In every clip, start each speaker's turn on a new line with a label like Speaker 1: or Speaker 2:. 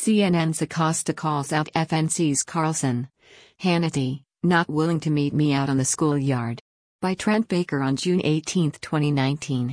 Speaker 1: CNN's Acosta calls out FNC's Carlson. Hannity, not willing to meet me out on the schoolyard. By Trent Baker on June 18, 2019.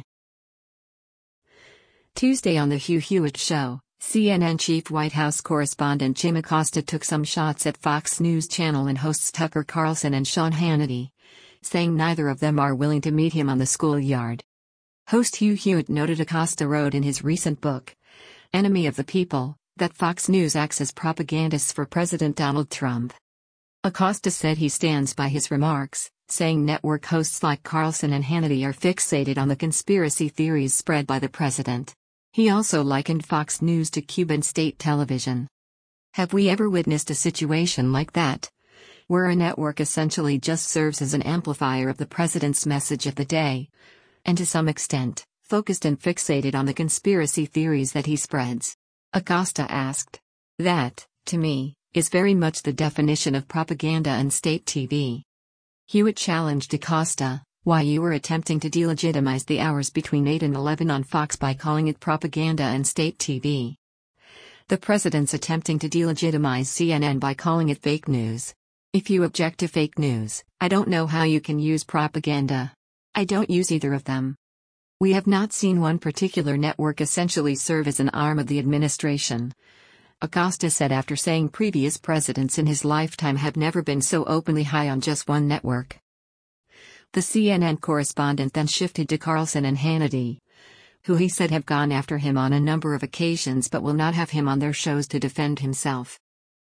Speaker 1: Tuesday on The Hugh Hewitt Show, CNN chief White House correspondent Jim Acosta took some shots at Fox News Channel and hosts Tucker Carlson and Sean Hannity, saying neither of them are willing to meet him on the schoolyard. Host Hugh Hewitt noted Acosta wrote in his recent book, Enemy of the People, that Fox News acts as propagandists for President Donald Trump. Acosta said he stands by his remarks, saying network hosts like Carlson and Hannity are fixated on the conspiracy theories spread by the president. He also likened Fox News to Cuban state television. Have we ever witnessed a situation like that? Where a network essentially just serves as an amplifier of the president's message of the day, and to some extent, focused and fixated on the conspiracy theories that he spreads? Acosta asked. That, to me, is very much the definition of propaganda and state TV. Hewitt challenged Acosta, why you were attempting to delegitimize the hours between 8 and 11 on Fox by calling it propaganda and state TV. The president's attempting to delegitimize CNN by calling it fake news. If you object to fake news, I don't know how you can use propaganda. I don't use either of them. We have not seen one particular network essentially serve as an arm of the administration, Acosta said after saying previous presidents in his lifetime have never been so openly high on just one network. The CNN correspondent then shifted to Carlson and Hannity, who he said have gone after him on a number of occasions but will not have him on their shows to defend himself.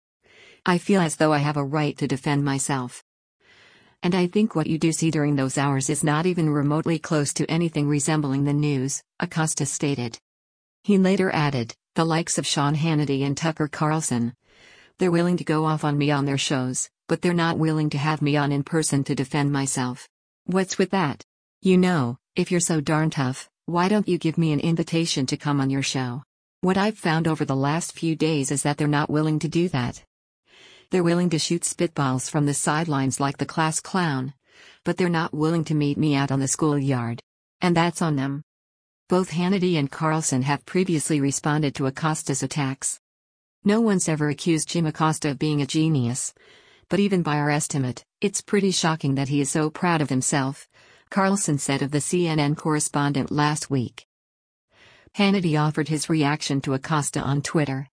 Speaker 1: I feel as though I have a right to defend myself. And I think what you do see during those hours is not even remotely close to anything resembling the news, Acosta stated. He later added, the likes of Sean Hannity and Tucker Carlson. They're willing to go off on me on their shows, but they're not willing to have me on in person to defend myself. What's with that? You know, if you're so darn tough, why don't you give me an invitation to come on your show? What I've found over the last few days is that they're not willing to do that. They're willing to shoot spitballs from the sidelines like the class clown, but they're not willing to meet me out on the schoolyard. And that's on them. Both Hannity and Carlson have previously responded to Acosta's attacks. No one's ever accused Jim Acosta of being a genius, but even by our estimate, it's pretty shocking that he is so proud of himself, Carlson said of the CNN correspondent last week. Hannity offered his reaction to Acosta on Twitter.